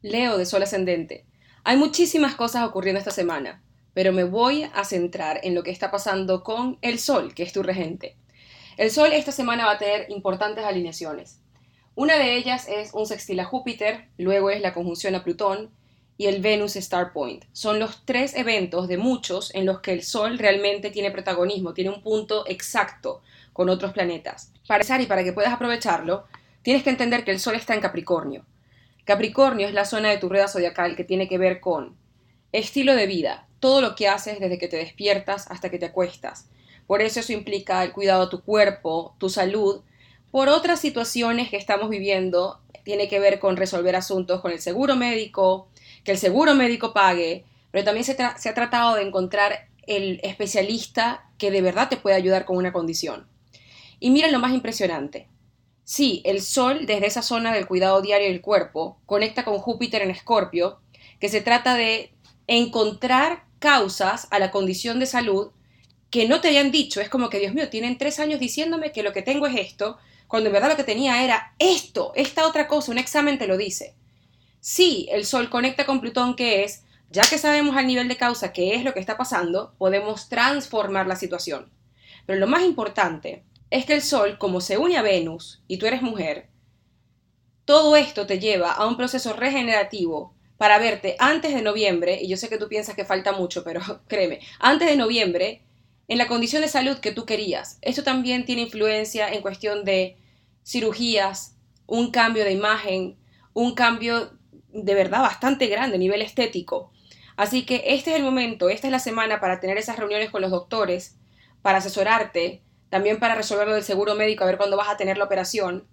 Leo de Sol Ascendente. Hay muchísimas cosas ocurriendo esta semana, pero me voy a centrar en lo que está pasando con el Sol, que es tu regente. El Sol esta semana va a tener importantes alineaciones. Una de ellas es un sextil a Júpiter, luego es la conjunción a Plutón y el Venus Star Point. Son los tres eventos de muchos en los que el Sol realmente tiene protagonismo, tiene un punto exacto con otros planetas. Para empezar y para que puedas aprovecharlo, tienes que entender que el Sol está en Capricornio. Capricornio es la zona de tu rueda zodiacal que tiene que ver con estilo de vida, todo lo que haces desde que te despiertas hasta que te acuestas. Por eso implica el cuidado de tu cuerpo, tu salud. Por otras situaciones que estamos viviendo, tiene que ver con resolver asuntos con el seguro médico, que el seguro médico pague, pero también se ha tratado de encontrar el especialista que de verdad te puede ayudar con una condición. Y miren lo más impresionante. Sí, el Sol, desde esa zona del cuidado diario del cuerpo, conecta con Júpiter en Escorpio, que se trata de encontrar causas a la condición de salud que no te hayan dicho. Es como que, Dios mío, tienen 3 años diciéndome que lo que tengo es esto, cuando en verdad lo que tenía era esto, esta otra cosa, un examen te lo dice. Sí, el Sol conecta con Plutón, que es, ya que sabemos al nivel de causa qué es lo que está pasando, podemos transformar la situación. Pero lo más importante es que el Sol, como se une a Venus y tú eres mujer, todo esto te lleva a un proceso regenerativo para verte antes de noviembre, y yo sé que tú piensas que falta mucho, pero créeme, antes de noviembre, en la condición de salud que tú querías. Esto también tiene influencia en cuestión de cirugías, un cambio de imagen, un cambio de verdad bastante grande a nivel estético. Así que este es el momento, esta es la semana para tener esas reuniones con los doctores, para asesorarte, también para resolver lo del seguro médico, a ver cuándo vas a tener la operación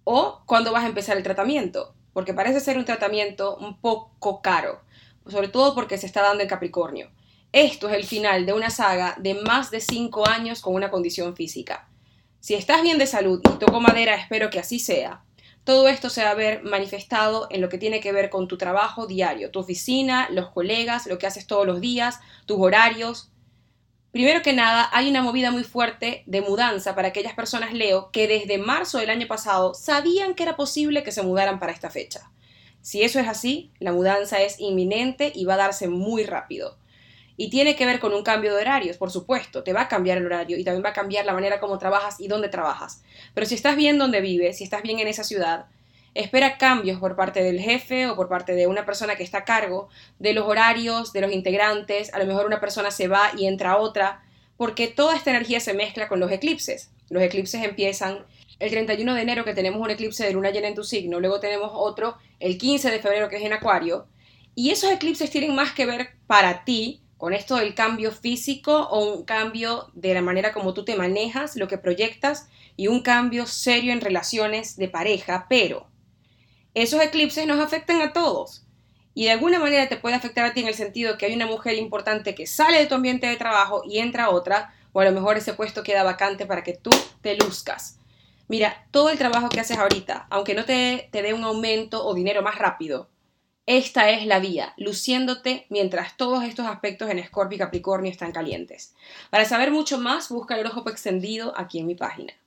o cuándo vas a empezar el tratamiento, porque parece ser un tratamiento un poco caro, sobre todo porque se está dando en Capricornio. Esto es el final de una saga de más de 5 años con una condición física. Si estás bien de salud, y toco madera, espero que así sea, todo esto se va a ver manifestado en lo que tiene que ver con tu trabajo diario, tu oficina, los colegas, lo que haces todos los días, tus horarios. Primero que nada, hay una movida muy fuerte de mudanza para aquellas personas, Leo, que desde marzo del año pasado sabían que era posible que se mudaran para esta fecha. Si eso es así, la mudanza es inminente y va a darse muy rápido. Y tiene que ver con un cambio de horarios, por supuesto, te va a cambiar el horario y también va a cambiar la manera como trabajas y dónde trabajas. Pero si estás bien donde vives, si estás bien en esa ciudad, espera cambios por parte del jefe o por parte de una persona que está a cargo de los horarios, de los integrantes. A lo mejor una persona se va y entra otra, porque toda esta energía se mezcla con los eclipses. Los eclipses empiezan el 31 de enero, que tenemos un eclipse de luna llena en tu signo, luego tenemos otro el 15 de febrero, que es en Acuario, y esos eclipses tienen más que ver para ti con esto del cambio físico o un cambio de la manera como tú te manejas, lo que proyectas, y un cambio serio en relaciones de pareja, pero esos eclipses nos afectan a todos. Y de alguna manera te puede afectar a ti en el sentido que hay una mujer importante que sale de tu ambiente de trabajo y entra otra, o a lo mejor ese puesto queda vacante para que tú te luzcas. Mira, todo el trabajo que haces ahorita, aunque no te dé un aumento o dinero más rápido, esta es la vía, luciéndote mientras todos estos aspectos en Escorpio y Capricornio están calientes. Para saber mucho más, busca el horóscopo extendido aquí en mi página.